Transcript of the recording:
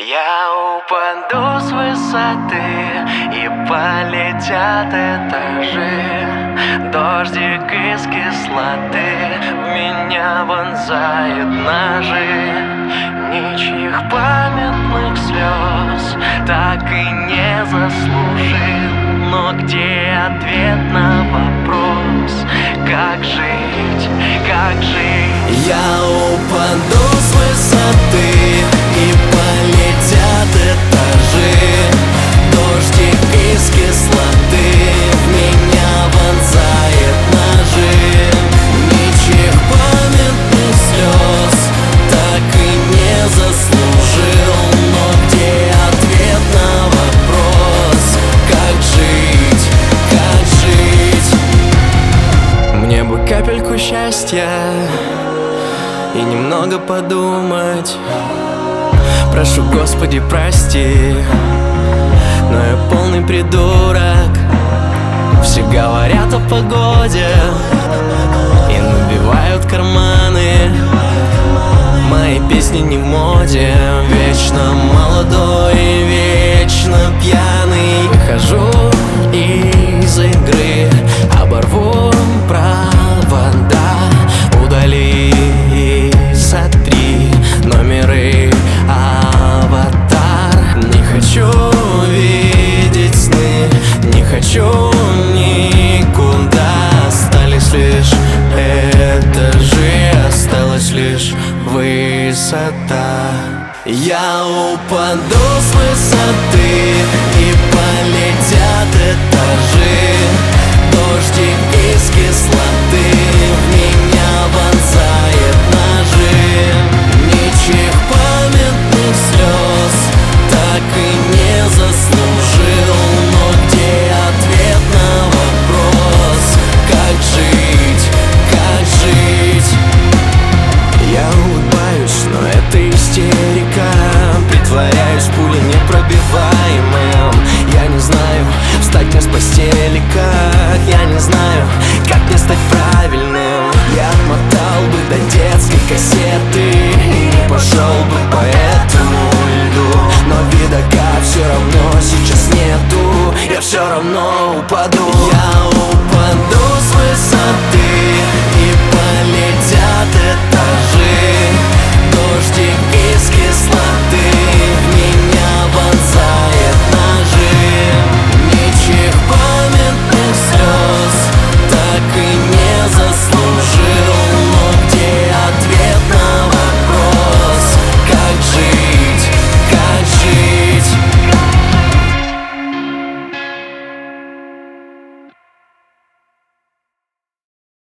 Я упаду с высоты и полетят этажи. Дождик из кислоты в меня вонзает ножи. Ничьих памятных слез так и не заслужил. Но где ответ на вопрос, как жить, как жить? Я упаду с высоты и полетят этажи. Дождик из кислоты в меня вонзает ножи. Ничьих памятных слез так и не заслужил. Но где ответ на вопрос, как жить, как жить? Мне бы капельку счастья и немного подумать. Прошу, Господи, прости, но я полный придурок. Все говорят о погоде и набивают карманы. Мои песни не в моде. Вечно молодой и вечно пьяный. Выхожу из игры, оборву провода. Удали и сотри номеры. Аватар. Не хочу видеть сны, не хочу никуда. Остались лишь этажи, осталась лишь высота. Я упаду с высоты и полетят этажи. Дождик из кислоты в меня вонзает ножи. Ничьих памятных слез так и не заслужил. Но где ответ на вопрос, как жить, как жить? Я улыбаюсь, но это истерика. Притворяюсь пулей непробиваемым. Я не знаю, встать мне с постели как. Я не знаю, как мне стать правильным. Я отмотал бы до детской кассеты и не пошел бы по этому льду. Но вида как все равно сейчас нету. Я все равно упаду.